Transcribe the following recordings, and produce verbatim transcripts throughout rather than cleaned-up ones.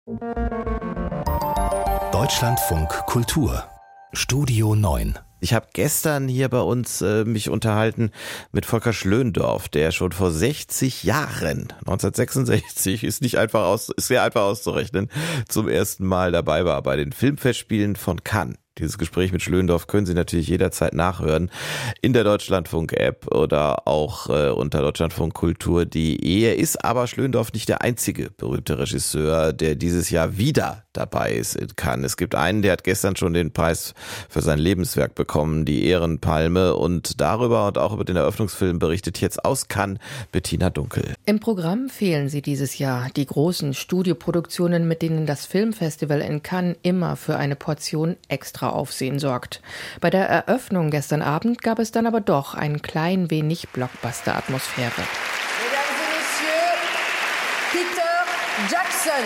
Deutschlandfunk Kultur Studio neun. Ich habe gestern hier bei uns äh, mich unterhalten mit Volker Schlöndorff, der schon vor sechzig Jahren, neunzehnhundertsechsundsechzig, ist nicht einfach aus, ist sehr einfach auszurechnen, zum ersten Mal dabei war bei den Filmfestspielen von Cannes. Dieses Gespräch mit Schlöndorff können Sie natürlich jederzeit nachhören in der Deutschlandfunk-App oder auch äh, unter deutschlandfunk kultur punkt de. Er ist aber Schlöndorff nicht der einzige berühmte Regisseur, der dieses Jahr wieder dabei ist in Cannes. Es gibt einen, der hat gestern schon den Preis für sein Lebenswerk bekommen, die Ehrenpalme, und darüber und auch über den Eröffnungsfilm berichtet jetzt aus Cannes Bettina Dunkel. Im Programm fehlen sie dieses Jahr, die großen Studioproduktionen, mit denen das Filmfestival in Cannes immer für eine Portion extra Aufsehen sorgt. Bei der Eröffnung gestern Abend gab es dann aber doch ein klein wenig Blockbuster-Atmosphäre. Mesdames et Messieurs, Peter Jackson.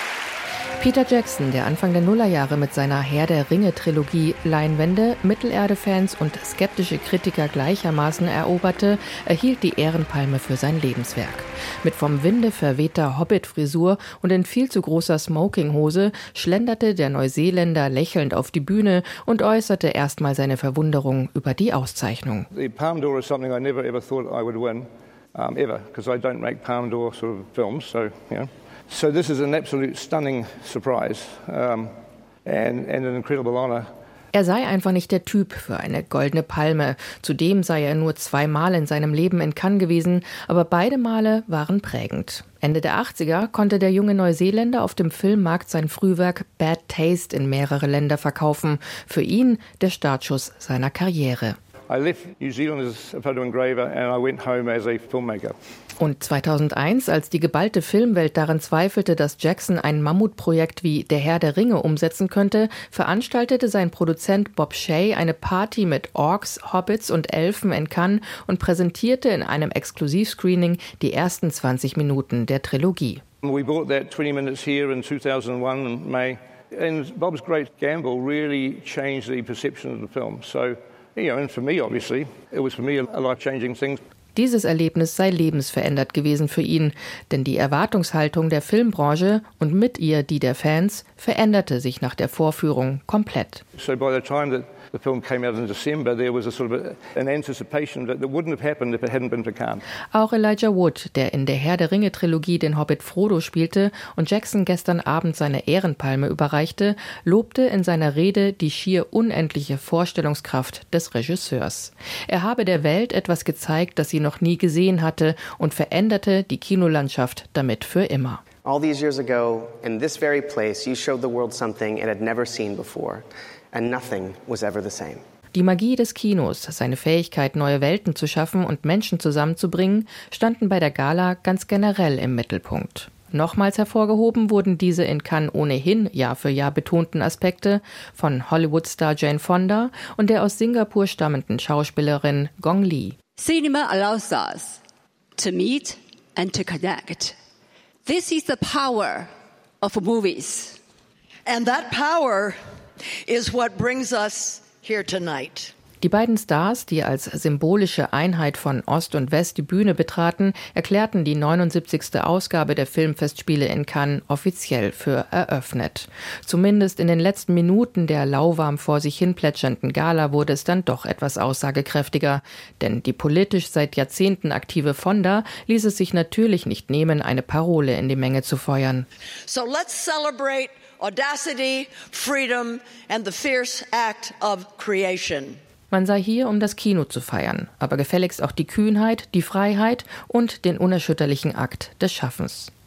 Peter Jackson, der Anfang der Nullerjahre mit seiner Herr der Ringe-Trilogie Leinwände, Mittelerde-Fans und skeptische Kritiker gleichermaßen eroberte, erhielt die Ehrenpalme für sein Lebenswerk. Mit vom Winde verwehter Hobbit-Frisur und in viel zu großer Smokinghose schlenderte der Neuseeländer lächelnd auf die Bühne und äußerte erstmal seine Verwunderung über die Auszeichnung. The Palme d'Or is something I never ever thought I would win, um, ever, because I don't make Palme d'Or sort of films, so, you know. So this is an absolute stunning surprise um, and, and an incredible honor. Er sei einfach nicht der Typ für eine goldene Palme. Zudem sei er nur zweimal in seinem Leben in Cannes gewesen, aber beide Male waren prägend. Ende der achtziger konnte der junge Neuseeländer auf dem Filmmarkt sein Frühwerk Bad Taste in mehrere Länder verkaufen. Für ihn der Startschuss seiner Karriere. I left New Zealand as a photo engraver and I went home as a filmmaker. Und zweitausendeins, als die geballte Filmwelt daran zweifelte, dass Jackson ein Mammutprojekt wie Der Herr der Ringe umsetzen könnte, veranstaltete sein Produzent Bob Shaye eine Party mit Orks, Hobbits und Elfen in Cannes und präsentierte in einem Exklusivscreening die ersten zwanzig Minuten der Trilogie. We bought that twenty minutes here in two thousand one in May, and Bob's great gamble really changed the perception of the film. So, you know, and for me obviously, it was for me a life-changing thing. Dieses Erlebnis sei lebensverändert gewesen für ihn, denn die Erwartungshaltung der Filmbranche und mit ihr die der Fans veränderte sich nach der Vorführung komplett. So by the time that the film came out in December, there was a sort of a, an anticipation that that wouldn't have happened if it hadn't been for Cannes. Auch Elijah Wood, der in der Herr der Ringe-Trilogie den Hobbit Frodo spielte und Jackson gestern Abend seine Ehrenpalme überreichte, lobte in seiner Rede die schier unendliche Vorstellungskraft des Regisseurs. Er habe der Welt etwas gezeigt, das sie noch nie gesehen hatte, und veränderte die Kinolandschaft damit für immer. All these years ago, in this very place, you showed the world something it had never seen before. And nothing was ever the same. Die Magie des Kinos, seine Fähigkeit, neue Welten zu schaffen und Menschen zusammenzubringen, standen bei der Gala ganz generell im Mittelpunkt. Nochmals hervorgehoben wurden diese in Cannes ohnehin Jahr für Jahr betonten Aspekte von Hollywood-Star Jane Fonda und der aus Singapur stammenden Schauspielerin Gong Li. Cinema allows us to meet and to connect. This is the power of movies. And that power is what brings us here tonight. Die beiden Stars, die als symbolische Einheit von Ost und West die Bühne betraten, erklärten die neunundsiebzigste Ausgabe der Filmfestspiele in Cannes offiziell für eröffnet. Zumindest in den letzten Minuten der lauwarm vor sich hin plätschernden Gala wurde es dann doch etwas aussagekräftiger. Denn die politisch seit Jahrzehnten aktive Fonda ließ es sich natürlich nicht nehmen, eine Parole in die Menge zu feuern. So let's celebrate audacity, freedom and the fierce act of creation. Man sei hier, um das Kino zu feiern, aber gefälligst auch die Kühnheit, die Freiheit und den unerschütterlichen Akt des Schaffens.